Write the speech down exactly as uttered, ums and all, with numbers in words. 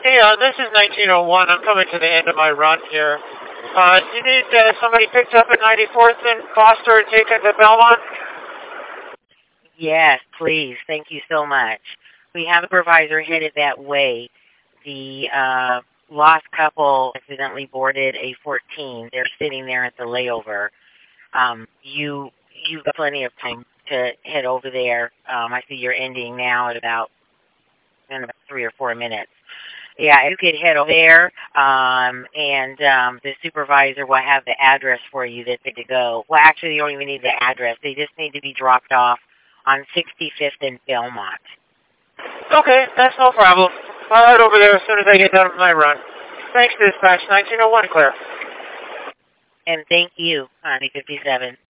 Hey, uh, this is nineteen oh one. I'm coming to the end of my run here. Uh, do you need uh, somebody picked up at ninety-fourth and Foster and taken to Belmont? Yes, please. Thank you so much. We have a supervisor headed that way. The uh, lost couple accidentally boarded a fourteen. They're sitting there at the layover. Um, you, you've got plenty of time to head over there. Um, I see you're ending now at about, in about three or four minutes. Yeah, you could head over there, um, and um, the supervisor will have the address for you that's good to go. Well, actually, you don't even need the address. They just need to be dropped off on sixty-fifth and Belmont. Okay, that's no problem. I'll head over there as soon as I get done with my run. Thanks, Dispatch nineteen oh one, Claire. And thank you, Honey fifty-seven.